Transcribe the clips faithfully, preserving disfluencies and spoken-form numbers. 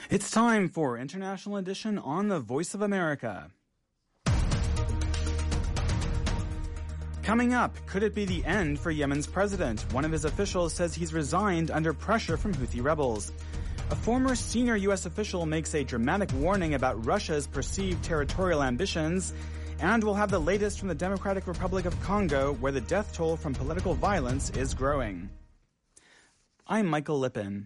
It's time for International Edition on the Voice of America. Coming up, could it be the end for Yemen's president? One of his officials says he's resigned under pressure from Houthi rebels. A former senior U S official makes a dramatic warning about Russia's perceived territorial ambitions. And we'll have the latest from the Democratic Republic of Congo, where the death toll from political violence is growing. I'm Michael Lippin.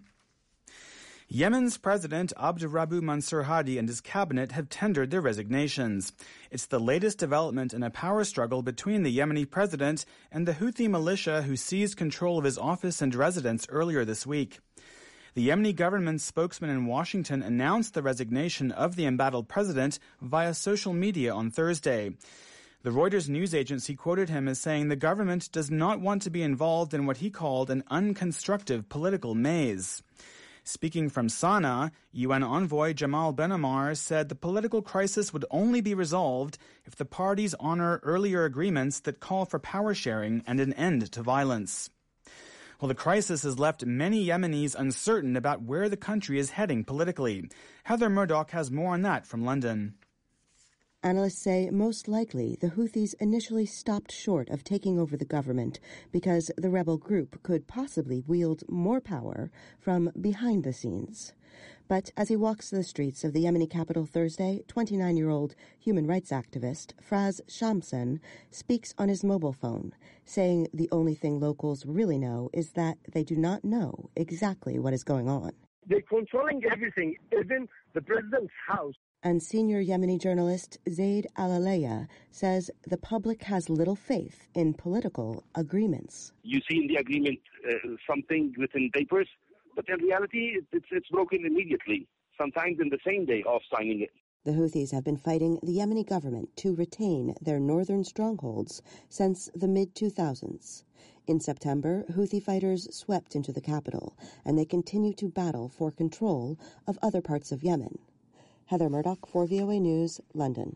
Yemen's President Abdurabu Mansur Hadi and his cabinet have tendered their resignations. It's the latest development in a power struggle between the Yemeni president and the Houthi militia who seized control of his office and residence earlier this week. The Yemeni government spokesman in Washington announced the resignation of the embattled president via social media on Thursday. The Reuters news agency quoted him as saying the government does not want to be involved in what he called an unconstructive political maze. Speaking from Sana'a, U N envoy Jamal Ben-Ammar said the political crisis would only be resolved if the parties honor earlier agreements that call for power sharing and an end to violence. Well, the crisis has left many Yemenis uncertain about where the country is heading politically. Heather Murdoch has more on that from London. Analysts say most likely the Houthis initially stopped short of taking over the government because the rebel group could possibly wield more power from behind the scenes. But as he walks the streets of the Yemeni capital Thursday, twenty-nine-year-old human rights activist Fraz Shamsen speaks on his mobile phone, saying the only thing locals really know is that they do not know exactly what is going on. They're controlling everything, even the president's house. And senior Yemeni journalist Zaid Al-Alaya says the public has little faith in political agreements. You see in the agreement uh, something written papers, but in reality it's, it's broken immediately, sometimes in the same day of signing it. The Houthis have been fighting the Yemeni government to retain their northern strongholds since the mid two thousands. In September, Houthi fighters swept into the capital, and they continue to battle for control of other parts of Yemen. Heather Murdoch for V O A News, London.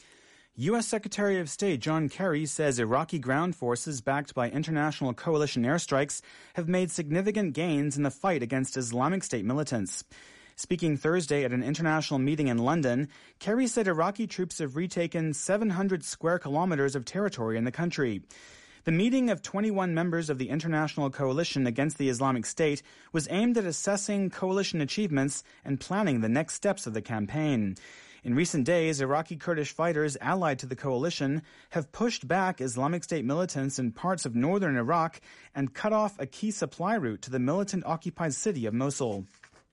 U S. Secretary of State John Kerry says Iraqi ground forces backed by international coalition airstrikes have made significant gains in the fight against Islamic State militants. Speaking Thursday at an international meeting in London, Kerry said Iraqi troops have retaken seven hundred square kilometers of territory in the country. The meeting of twenty-one members of the International Coalition Against the Islamic State was aimed at assessing coalition achievements and planning the next steps of the campaign. In recent days, Iraqi Kurdish fighters allied to the coalition have pushed back Islamic State militants in parts of northern Iraq and cut off a key supply route to the militant-occupied city of Mosul.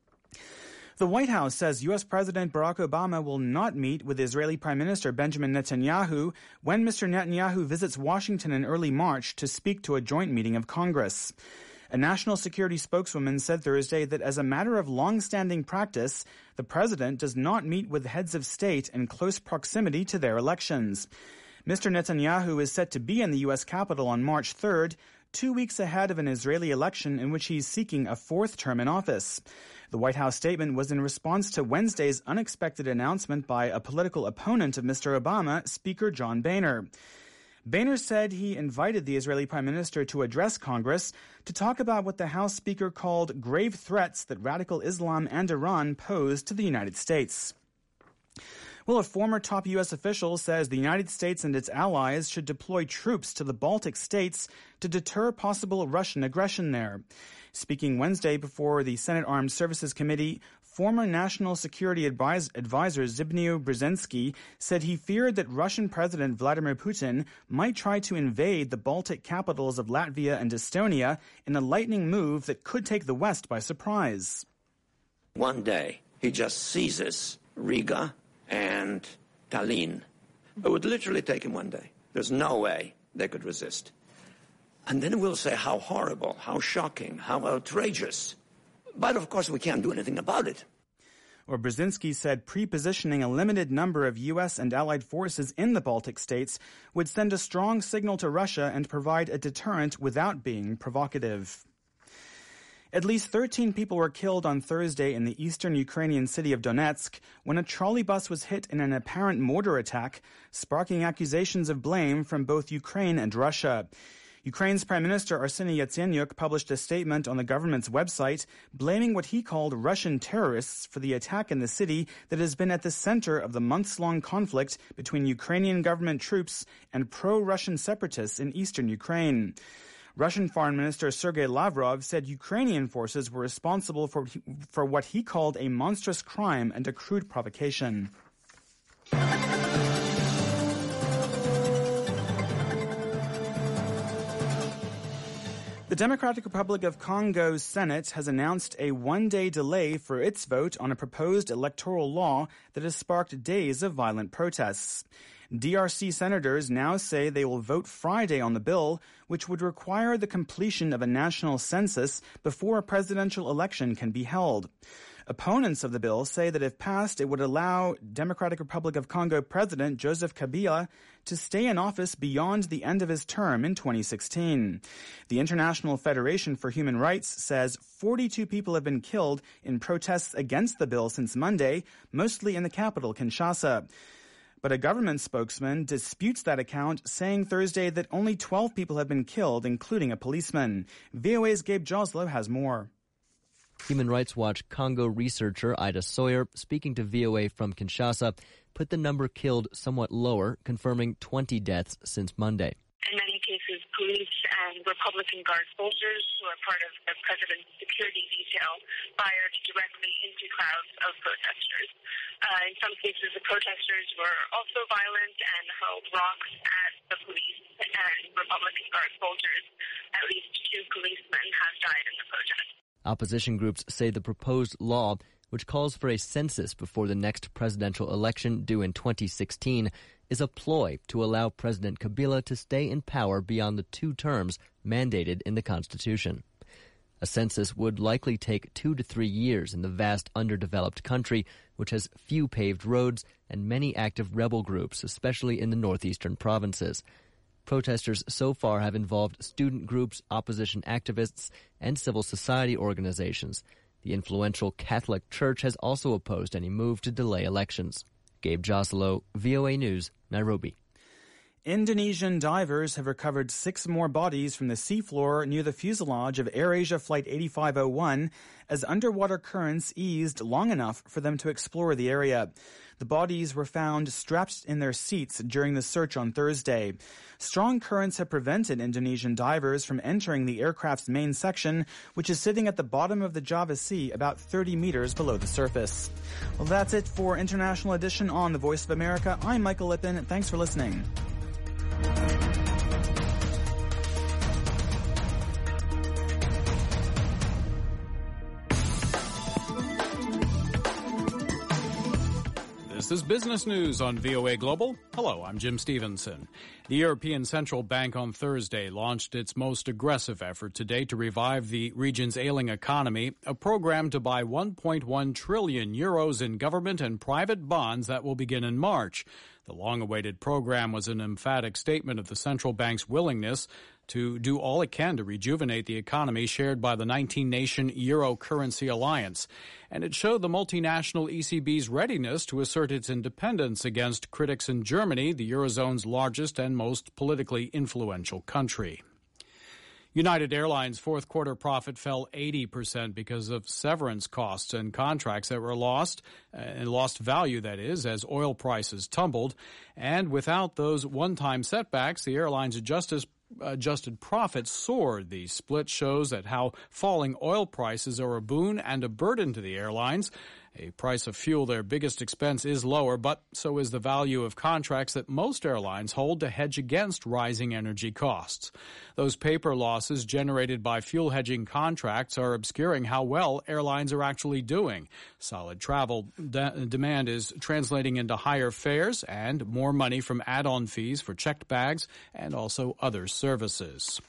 The White House says U S. President Barack Obama will not meet with Israeli Prime Minister Benjamin Netanyahu when Mister Netanyahu visits Washington in early March to speak to a joint meeting of Congress. A national security spokeswoman said Thursday that as a matter of long-standing practice, the president does not meet with heads of state in close proximity to their elections. Mister Netanyahu is set to be in the U S. Capitol on March third, two weeks ahead of an Israeli election in which he's seeking a fourth term in office. The White House statement was in response to Wednesday's unexpected announcement by a political opponent of Mister Obama, Speaker John Boehner. Boehner said he invited the Israeli Prime Minister to address Congress to talk about what the House Speaker called grave threats that radical Islam and Iran pose to the United States. Well, a former top U S official says the United States and its allies should deploy troops to the Baltic states to deter possible Russian aggression there. Speaking Wednesday before the Senate Armed Services Committee, former National Security Advis- Advisor Zbigniew Brzezinski said he feared that Russian President Vladimir Putin might try to invade the Baltic capitals of Latvia and Estonia in a lightning move that could take the West by surprise. One day, he just seizes Riga and Tallinn. It would literally take him one day. There's no way they could resist. And then we'll say how horrible, how shocking, how outrageous. But of course we can't do anything about it. Or Brzezinski said pre-positioning a limited number of U S and allied forces in the Baltic states would send a strong signal to Russia and provide a deterrent without being provocative. At least thirteen people were killed on Thursday in the eastern Ukrainian city of Donetsk when a trolley bus was hit in an apparent mortar attack, sparking accusations of blame from both Ukraine and Russia. Ukraine's Prime Minister Arseniy Yatsenyuk published a statement on the government's website blaming what he called Russian terrorists for the attack in the city that has been at the center of the months-long conflict between Ukrainian government troops and pro-Russian separatists in eastern Ukraine. Russian Foreign Minister Sergei Lavrov said Ukrainian forces were responsible for, for what he called a monstrous crime and a crude provocation. The Democratic Republic of Congo's Senate has announced a one-day delay for its vote on a proposed electoral law that has sparked days of violent protests. D R C senators now say they will vote Friday on the bill, which would require the completion of a national census before a presidential election can be held. Opponents of the bill say that if passed, it would allow Democratic Republic of Congo President Joseph Kabila to stay in office beyond the end of his term in twenty sixteen. The International Federation for Human Rights says forty-two people have been killed in protests against the bill since Monday, mostly in the capital, Kinshasa. But a government spokesman disputes that account, saying Thursday that only twelve people have been killed, including a policeman. V O A's Gabe Joslow has more. Human Rights Watch Congo researcher Ida Sawyer, speaking to V O A from Kinshasa, put the number killed somewhat lower, confirming twenty deaths since Monday. In many cases, police and Republican Guard soldiers who are part of the president's security detail fired directly into crowds of protesters. Uh, in some cases, the protesters were also violent and hurled rocks at the police and Republican Guard soldiers. At least two policemen have died in the protest. Opposition groups say the proposed law, which calls for a census before the next presidential election due in twenty sixteen, is a ploy to allow President Kabila to stay in power beyond the two terms mandated in the Constitution. A census would likely take two to three years in the vast underdeveloped country, which has few paved roads and many active rebel groups, especially in the northeastern provinces. Protesters so far have involved student groups, opposition activists, and civil society organizations. The influential Catholic Church has also opposed any move to delay elections. Gabe Joslow, V O A News, Nairobi. Indonesian divers have recovered six more bodies from the seafloor near the fuselage of AirAsia Flight eighty-five oh one as underwater currents eased long enough for them to explore the area. The bodies were found strapped in their seats during the search on Thursday. Strong currents have prevented Indonesian divers from entering the aircraft's main section, which is sitting at the bottom of the Java Sea about thirty meters below the surface. Well, that's it for International Edition on The Voice of America. I'm Michael Lippin. Thanks for listening. This is Business News on V O A Global. Hello, I'm Jim Stevenson. The European Central Bank on Thursday launched its most aggressive effort to date to revive the region's ailing economy, a program to buy one point one trillion euros in government and private bonds that will begin in March. The long-awaited program was an emphatic statement of the central bank's willingness to do all it can to rejuvenate the economy shared by the nineteen-nation Euro currency alliance. And it showed the multinational E C B's readiness to assert its independence against critics in Germany, the Eurozone's largest and most politically influential country. United Airlines' fourth quarter profit fell eighty percent because of severance costs and contracts that were lost, and lost value, that is, as oil prices tumbled. And without those one-time setbacks, the airline's adjusted Adjusted profits soared. The split shows that how falling oil prices are a boon and a burden to the airlines. A price of fuel, their biggest expense, is lower, but so is the value of contracts that most airlines hold to hedge against rising energy costs. Those paper losses generated by fuel hedging contracts are obscuring how well airlines are actually doing. Solid travel de- demand is translating into higher fares and more money from add-on fees for checked bags and also other services.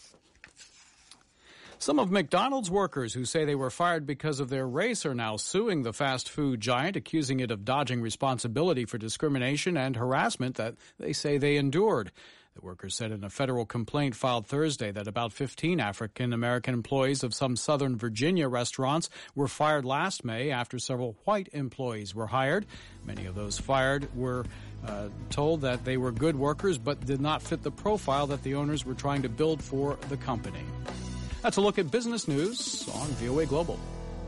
Some of McDonald's workers who say they were fired because of their race are now suing the fast food giant, accusing it of dodging responsibility for discrimination and harassment that they say they endured. The workers said in a federal complaint filed Thursday that about fifteen African-American employees of some Southern Virginia restaurants were fired last May after several white employees were hired. Many of those fired were uh, told that they were good workers but did not fit the profile that the owners were trying to build for the company. That's a look at business news on V O A Global.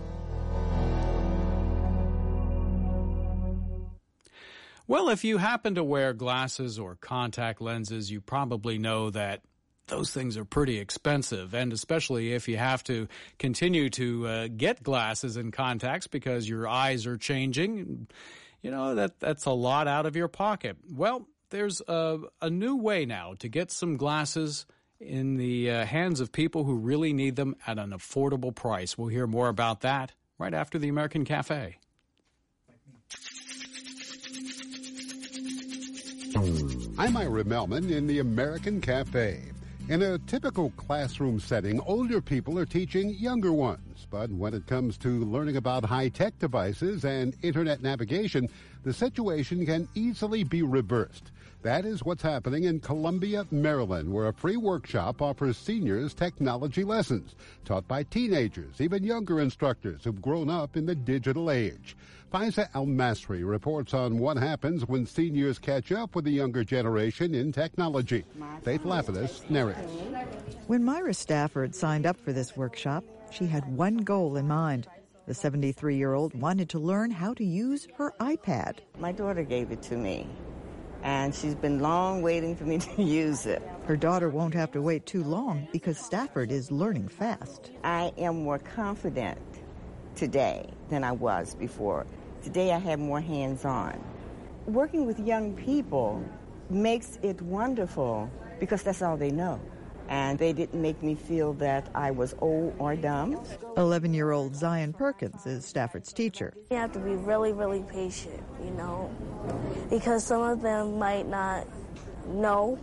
Well, if you happen to wear glasses or contact lenses, you probably know that those things are pretty expensive, and especially if you have to continue to uh, get glasses and contacts because your eyes are changing, you know, that that's a lot out of your pocket. Well, there's a, a new way now to get some glasses in the uh, hands of people who really need them at an affordable price. We'll hear more about that right after the American Cafe. I'm Ira Melman in the American Cafe. In a typical classroom setting, older people are teaching younger ones. But when it comes to learning about high-tech devices and Internet navigation, the situation can easily be reversed. That is what's happening in Columbia, Maryland, where a free workshop offers seniors technology lessons taught by teenagers, even younger instructors who've grown up in the digital age. Faiza Al-Masri reports on what happens when seniors catch up with the younger generation in technology. Faith Lapidus narrates. When Myra Stafford signed up for this workshop, she had one goal in mind. The seventy-three-year-old wanted to learn how to use her iPad. My daughter gave it to me, and she's been long waiting for me to use it. Her daughter won't have to wait too long because Stafford is learning fast. I am more confident today than I was before. Today I have more hands-on. Working with young people makes it wonderful because that's all they know. And they didn't make me feel that I was old or dumb. eleven-year-old Zion Perkins is Stafford's teacher. You have to be really, really patient, you know, because some of them might not know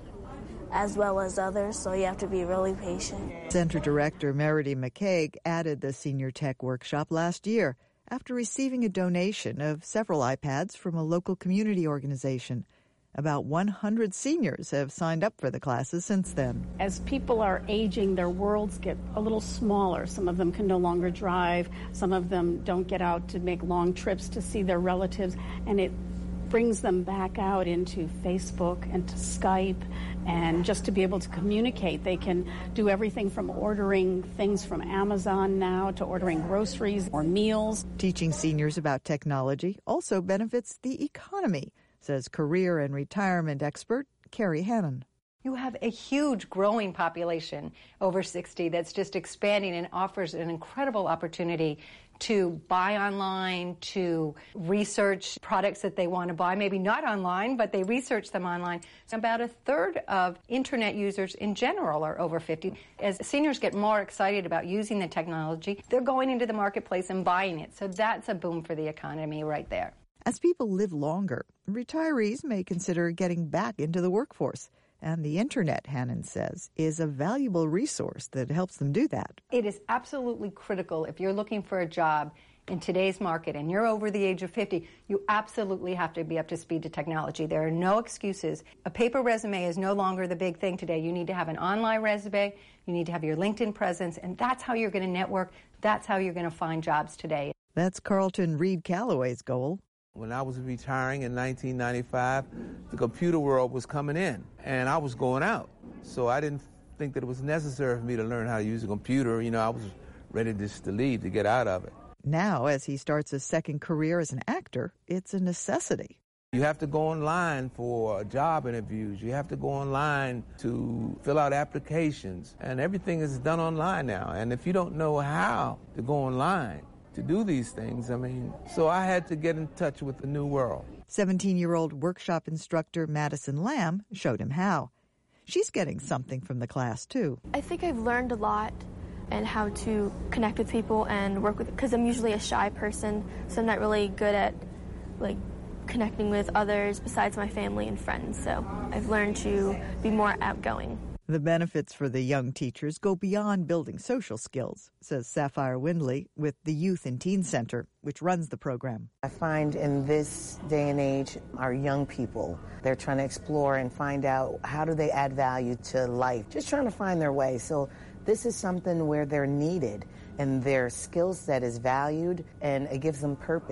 as well as others, so you have to be really patient. Center Director Meredy McCaig added the Senior Tech Workshop last year after receiving a donation of several iPads from a local community organization. About one hundred seniors have signed up for the classes since then. As people are aging, their worlds get a little smaller. Some of them can no longer drive. Some of them don't get out to make long trips to see their relatives. And it brings them back out into Facebook and to Skype and just to be able to communicate. They can do everything from ordering things from Amazon now to ordering groceries or meals. Teaching seniors about technology also benefits the economy, says career and retirement expert Carrie Hannon. You have a huge growing population over sixty that's just expanding and offers an incredible opportunity to buy online, to research products that they want to buy, maybe not online, but they research them online. About a third of Internet users in general are over fifty. As seniors get more excited about using the technology, they're going into the marketplace and buying it. So that's a boom for the economy right there. As people live longer, retirees may consider getting back into the workforce. And the Internet, Hannon says, is a valuable resource that helps them do that. It is absolutely critical if you're looking for a job in today's market and you're over the age of fifty, you absolutely have to be up to speed to technology. There are no excuses. A paper resume is no longer the big thing today. You need to have an online resume. You need to have your LinkedIn presence, and that's how you're going to network. That's how you're going to find jobs today. That's Carlton Reed Calloway's goal. When I was retiring in nineteen ninety-five, the computer world was coming in, and I was going out. So I didn't think that it was necessary for me to learn how to use a computer. You know, I was ready just to leave, to get out of it. Now, as he starts a second career as an actor, it's a necessity. You have to go online for job interviews. You have to go online to fill out applications. And everything is done online now. And if you don't know how to go online to do these things, I mean, so I had to get in touch with the new world. seventeen-year-old workshop instructor Madison Lamb showed him how. She's getting something from the class, too. I think I've learned a lot and how to connect with people and work with, because I'm usually a shy person, so I'm not really good at, like, connecting with others besides my family and friends. So I've learned to be more outgoing. The benefits for the young teachers go beyond building social skills, says Sapphire Windley with the Youth and Teen Center, which runs the program. I find in this day and age, our young people, they're trying to explore and find out how do they add value to life, just trying to find their way. So this is something where they're needed and their skill set is valued and it gives them purpose.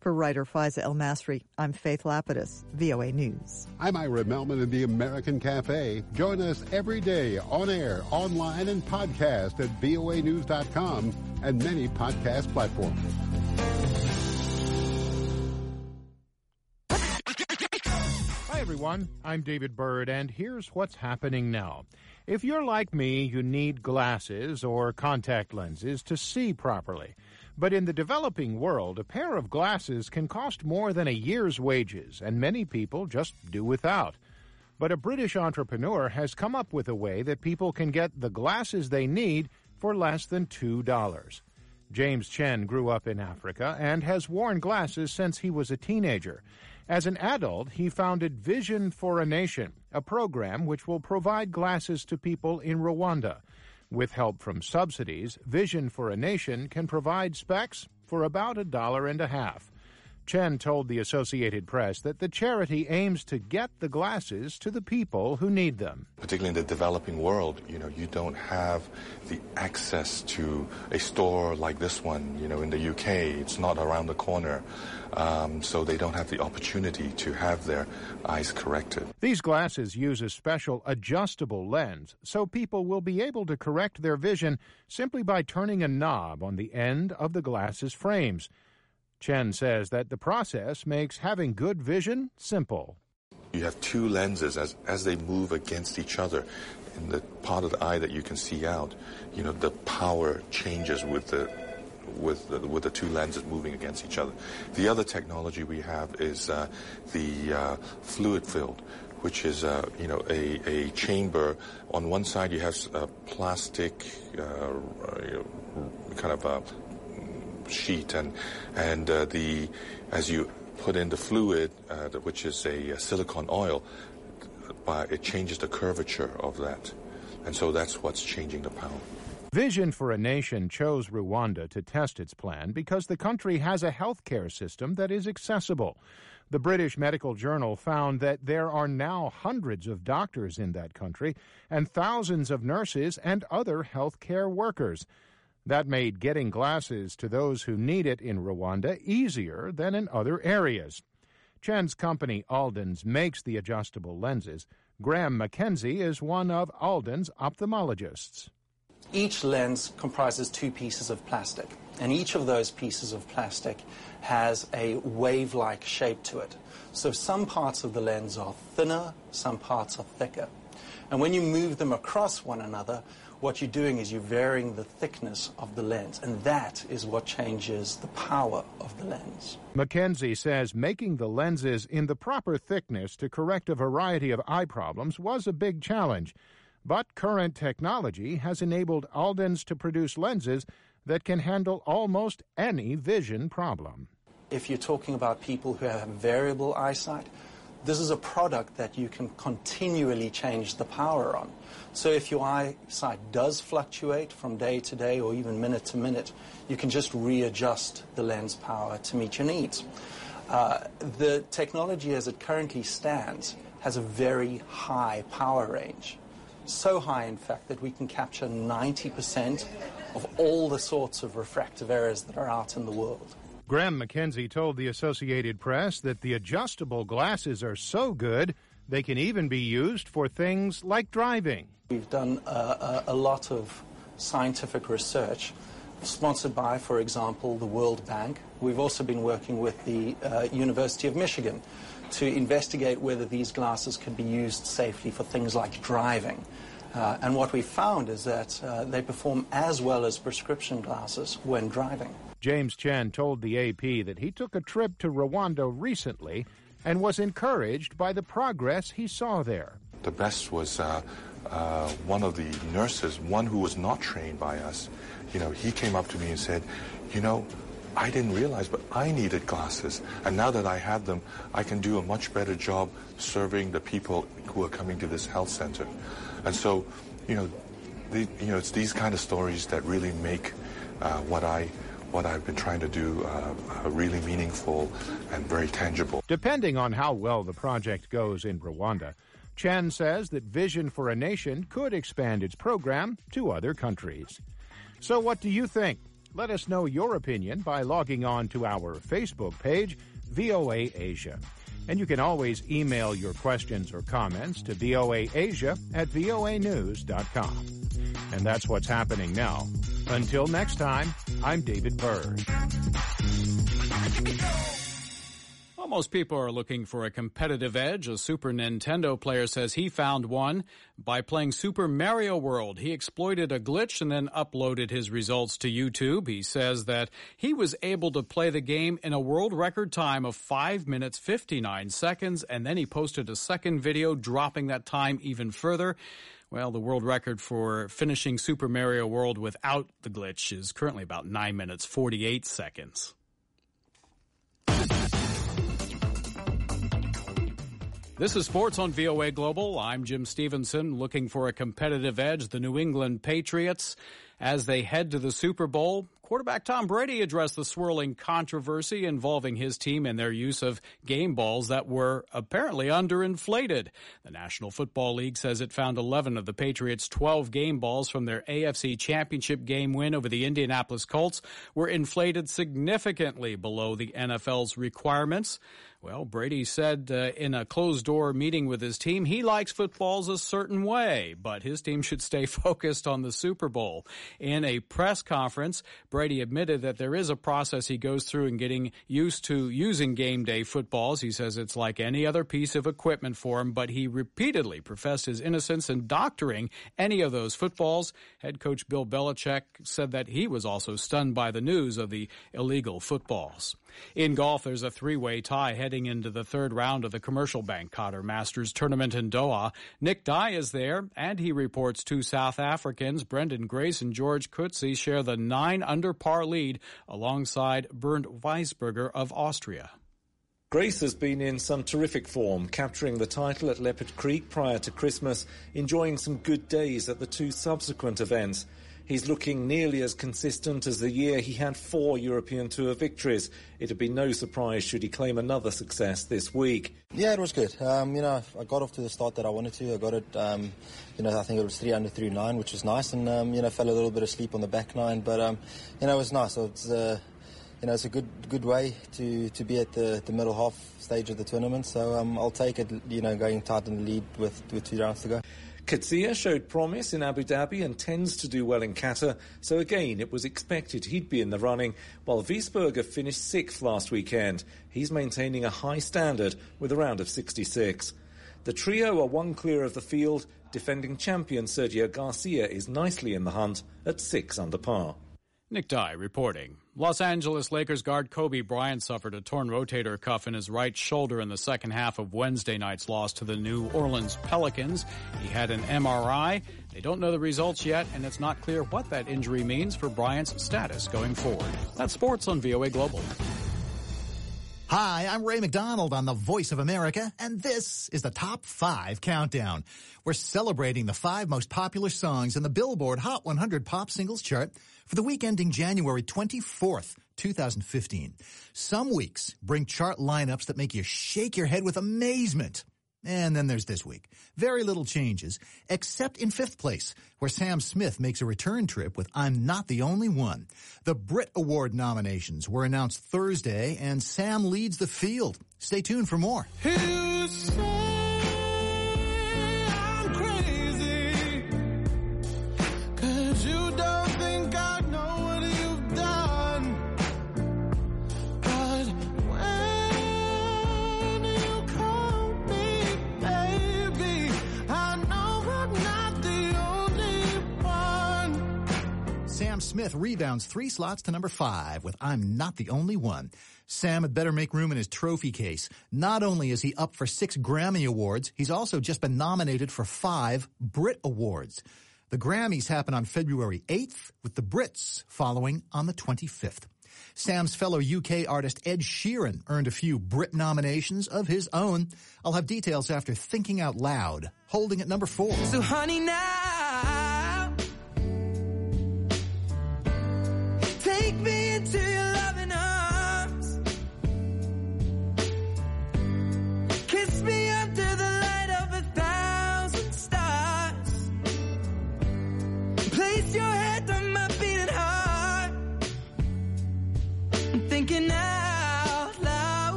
For writer Faiza El-Masri, I'm Faith Lapidus, V O A News. I'm Ira Melman in the American Cafe. Join us every day on air, online, and podcast at V O A news dot com and many podcast platforms. Hi, everyone. I'm David Bird, and here's what's happening now. If you're like me, you need glasses or contact lenses to see properly. But in the developing world, a pair of glasses can cost more than a year's wages, and many people just do without. But a British entrepreneur has come up with a way that people can get the glasses they need for less than two dollars. James Chen grew up in Africa and has worn glasses since he was a teenager. As an adult, he founded Vision for a Nation, a program which will provide glasses to people in Rwanda. With help from subsidies, Vision for a Nation can provide specs for about a dollar and a half. Chen told the Associated Press that the charity aims to get the glasses to the people who need them. Particularly in the developing world, you know, you don't have the access to a store like this one, you know, in the U K. It's not around the corner, um, so they don't have the opportunity to have their eyes corrected. These glasses use a special adjustable lens, so people will be able to correct their vision simply by turning a knob on the end of the glasses frames. Chen says that the process makes having good vision simple. You have two lenses as as they move against each other. In the part of the eye that you can see out, you know, the power changes with the with the, with the two lenses moving against each other. The other technology we have is uh, the uh, fluid filled, which is uh, you know a, a chamber. On one side you have a plastic uh, you know, kind of a sheet, and and uh, the as you put in the fluid, uh, which is a, a silicone oil, uh, it changes the curvature of that, and so that's what's changing the power. Vision for a Nation chose Rwanda to test its plan because the country has a health care system that is accessible. The British Medical Journal found that there are now hundreds of doctors in that country and thousands of nurses and other health care workers. That made getting glasses to those who need it in Rwanda easier than in other areas. Chen's company, Alden's, makes the adjustable lenses. Graham McKenzie is one of Alden's ophthalmologists. Each lens comprises two pieces of plastic, and each of those pieces of plastic has a wave-like shape to it. So some parts of the lens are thinner, some parts are thicker. And when you move them across one another, what you're doing is you're varying the thickness of the lens, and that is what changes the power of the lens. McKenzie says making the lenses in the proper thickness to correct a variety of eye problems was a big challenge. But current technology has enabled Alden's to produce lenses that can handle almost any vision problem. If you're talking about people who have variable eyesight, this is a product that you can continually change the power on. So if your eyesight does fluctuate from day to day or even minute to minute, you can just readjust the lens power to meet your needs. Uh, the technology as it currently stands has a very high power range. So high, in fact, that we can capture ninety percent of all the sorts of refractive errors that are out in the world. Graham McKenzie told the Associated Press that the adjustable glasses are so good they can even be used for things like driving. We've done uh, a, a lot of scientific research, sponsored by, for example, the World Bank. We've also been working with the uh, University of Michigan to investigate whether these glasses can be used safely for things like driving. Uh, and what we found is that uh, they perform as well as prescription glasses when driving. James Chen told the A P that he took a trip to Rwanda recently and was encouraged by the progress he saw there. The best was uh, uh, one of the nurses, one who was not trained by us. You know, he came up to me and said, you know, I didn't realize, but I needed glasses. And now that I have them, I can do a much better job serving the people who are coming to this health center. And so, you know, the, you know, it's these kind of stories that really make uh, what I what I've been trying to do uh, uh, really meaningful and very tangible. Depending on how well the project goes in Rwanda, Chen says that Vision for a Nation could expand its program to other countries. So what do you think? Let us know your opinion by logging on to our Facebook page, V O A Asia. And you can always email your questions or comments to voaasia at voa news dot com. And that's what's happening now. Until next time, I'm David Byrd. Well, most people are looking for a competitive edge. A Super Nintendo player says he found one by playing Super Mario World. He exploited a glitch and then uploaded his results to YouTube. He says that he was able to play the game in a world record time of five minutes, fifty-nine seconds, and then he posted a second video dropping that time even further. Well, the world record for finishing Super Mario World without the glitch is currently about nine minutes, forty-eight seconds. This is Sports on V O A Global. I'm Jim Stevenson, looking for a competitive edge. The New England Patriots, as they head to the Super Bowl, quarterback Tom Brady addressed the swirling controversy involving his team and their use of game balls that were apparently underinflated. The National Football League says it found eleven of the Patriots' twelve game balls from their A F C Championship game win over the Indianapolis Colts were inflated significantly below the N F L's requirements. Well, Brady said uh, in a closed-door meeting with his team, he likes footballs a certain way, but his team should stay focused on the Super Bowl. In a press conference, Brady admitted that there is a process he goes through in getting used to using game day footballs. He says it's like any other piece of equipment for him, but he repeatedly professed his innocence in doctoring any of those footballs. Head coach Bill Belichick said that he was also stunned by the news of the illegal footballs. In golf, there's a three-way tie heading into the third round of the Commercial Bank Qatar Masters tournament in Doha. Nick Dye is there, and he reports two South Africans, Brendan Grace and George Coetzee, share the nine-under par lead alongside Bernd Weisberger of Austria. Grace has been in some terrific form, capturing the title at Leopard Creek prior to Christmas, enjoying some good days at the two subsequent events. He's looking nearly as consistent as the year he had four European Tour victories. It'd be no surprise should he claim another success this week. Yeah, it was good. Um, you know, I got off to the start that I wanted to. I got it, um, you know, I think it was three under through nine, which was nice, and, um, you know, fell a little bit asleep on the back nine, but, um, you know, it was nice. So it's, uh, you know, it's a good good way to, to be at the, the middle half stage of the tournament, so um, I'll take it, you know, going tight in the lead with, with two rounds to go. Coetzee showed promise in Abu Dhabi and tends to do well in Qatar, so again it was expected he'd be in the running, while Wiesberger finished sixth last weekend. He's maintaining a high standard with a round of sixty-six. The trio are one clear of the field. Defending champion Sergio Garcia is nicely in the hunt at six under par. Nick Dye reporting. Los Angeles Lakers guard Kobe Bryant suffered a torn rotator cuff in his right shoulder in the second half of Wednesday night's loss to the New Orleans Pelicans. He had an M R I. They don't know the results yet, and it's not clear what that injury means for Bryant's status going forward. That's Sports on V O A Global. Hi, I'm Ray McDonald on the Voice of America, and this is the Top five Countdown. We're celebrating the five most popular songs in the Billboard Hot one hundred Pop Singles chart for the week ending January twenty-fourth, twenty fifteen. Some weeks bring chart lineups that make you shake your head with amazement. And then there's this week. Very little changes, except in fifth place, where Sam Smith makes a return trip with I'm Not the Only One. The Brit Award nominations were announced Thursday, and Sam leads the field. Stay tuned for more. You say I'm crazy, 'cause you don't think I know what you've done. But when you call me baby, I know I'm not the only one. Sam Smith rebounds three slots to number five with I'm Not the Only One. Sam had better make room in his trophy case. Not only is he up for six Grammy Awards, he's also just been nominated for five Brit Awards. The Grammys happen on February eighth, with the Brits following on the twenty-fifth. Sam's fellow U K artist Ed Sheeran earned a few Brit nominations of his own. I'll have details after Thinking Out Loud, holding at number four. So honey, now take me into your loving arms. Kiss me under the light of a thousand stars. Place your head on my beating heart.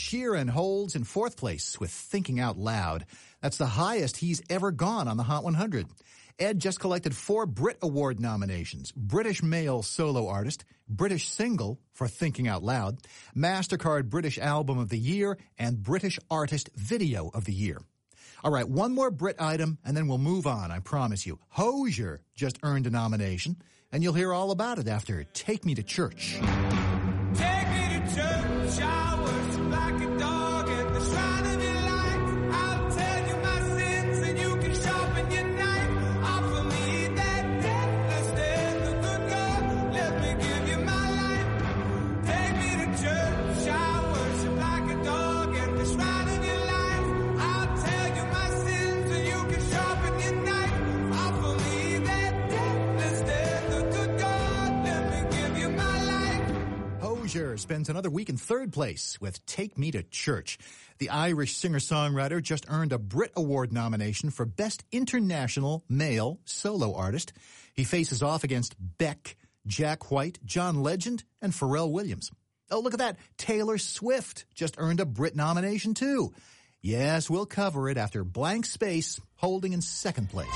Sheeran holds in fourth place with Thinking Out Loud. That's the highest he's ever gone on the Hot one hundred. Ed just collected four Brit Award nominations: British Male Solo Artist, British Single for Thinking Out Loud, MasterCard British Album of the Year, and British Artist Video of the Year. All right, one more Brit item, and then we'll move on, I promise you. Hozier just earned a nomination, and you'll hear all about it after Take Me to Church. Take me to church, I worship like a dog at the shrine of your light. I'll tell you my sins and you can sharpen your knife. Offer me that deathless death, the good God, let me give you my life. Take me to church, I worship like a dog at the shrine of your life. I'll tell you my sins and you can sharpen your knife. Offer me that deathless death, the good God, let me give you my life. Hozier spends another week in third place with Take Me to Church. The Irish singer-songwriter just earned a Brit Award nomination for Best International Male Solo Artist. He faces off against Beck, Jack White, John Legend, and Pharrell Williams. Oh, look at that. Taylor Swift just earned a Brit nomination, too. Yes, we'll cover it after Blank Space, holding in second place.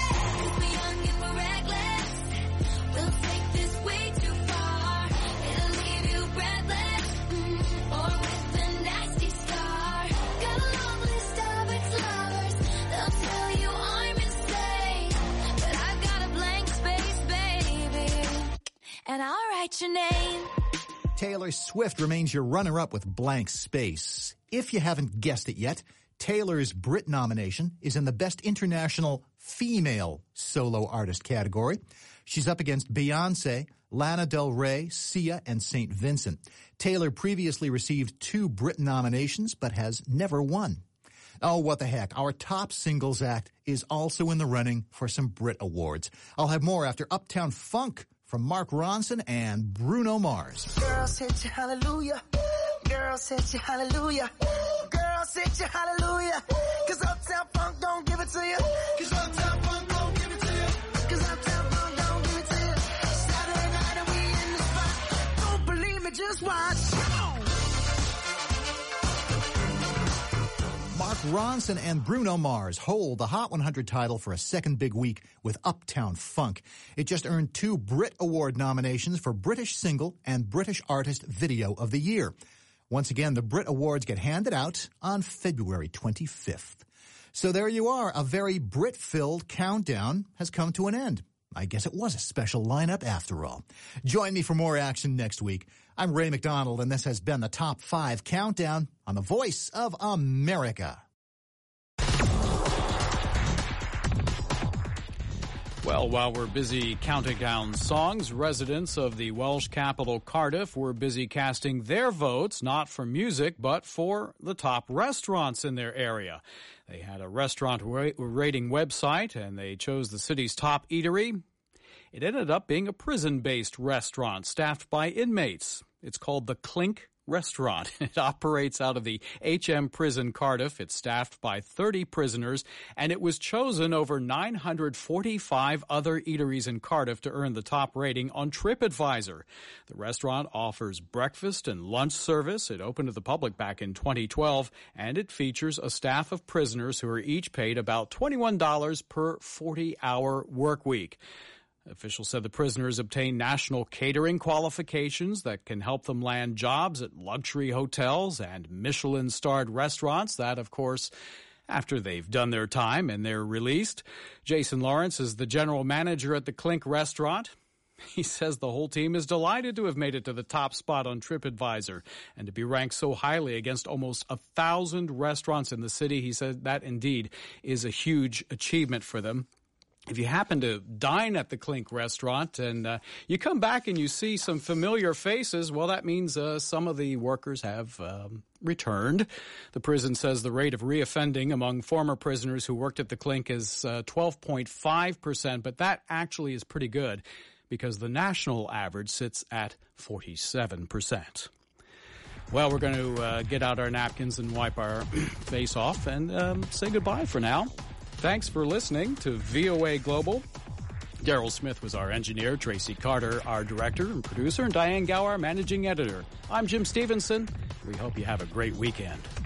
And I'll write your name. Taylor Swift remains your runner-up with Blank Space. If you haven't guessed it yet, Taylor's Brit nomination is in the Best International Female Solo Artist category. She's up against Beyoncé, Lana Del Rey, Sia, and Saint Vincent. Taylor previously received two Brit nominations, but has never won. Oh, what the heck. Our top singles act is also in the running for some Brit Awards. I'll have more after Uptown Funk from Mark Ronson and Bruno Mars. Girls hit you hallelujah. Girls hit you hallelujah. Girls hit you hallelujah. Cause Uptown Funk don't give it to you. Cause Uptown Funk don't give it to you. Cause Uptown Funk don't give it to you. Saturday night and we in the spot. Don't believe me, just watch. Mark Ronson and Bruno Mars hold the Hot one hundred title for a second big week with Uptown Funk. It just earned two Brit Award nominations for British Single and British Artist Video of the Year. Once again, the Brit Awards get handed out on February twenty-fifth. So there you are. A very Brit-filled countdown has come to an end. I guess it was a special lineup after all. Join me for more action next week. I'm Ray McDonald, and this has been the Top five Countdown on the Voice of America. Well, while we're busy counting down songs, residents of the Welsh capital Cardiff were busy casting their votes, not for music, but for the top restaurants in their area. They had a restaurant ra- rating website, and they chose the city's top eatery. It ended up being a prison-based restaurant staffed by inmates. It's called the Clink Restaurant. It operates out of the H M Prison Cardiff. It's staffed by thirty prisoners, and it was chosen over nine hundred forty-five other eateries in Cardiff to earn the top rating on TripAdvisor. The restaurant offers breakfast and lunch service. It opened to the public back in twenty twelve, and it features a staff of prisoners who are each paid about twenty-one dollars per forty-hour work week. Officials said the prisoners obtain national catering qualifications that can help them land jobs at luxury hotels and Michelin-starred restaurants. That, of course, after they've done their time and they're released. Jason Lawrence is the general manager at the Clink Restaurant. He says the whole team is delighted to have made it to the top spot on TripAdvisor and to be ranked so highly against almost a thousand restaurants in the city. He said that indeed is a huge achievement for them. If you happen to dine at the Clink Restaurant and uh, you come back and you see some familiar faces, well, that means uh, some of the workers have um, returned. The prison says the rate of reoffending among former prisoners who worked at the Clink is uh, twelve point five percent, but that actually is pretty good because the national average sits at forty-seven percent. Well, we're going to uh, get out our napkins and wipe our face off and um, say goodbye for now. Thanks for listening to V O A Global. Daryl Smith was our engineer, Tracy Carter, our director and producer, and Diane Gower, managing editor. I'm Jim Stevenson. We hope you have a great weekend.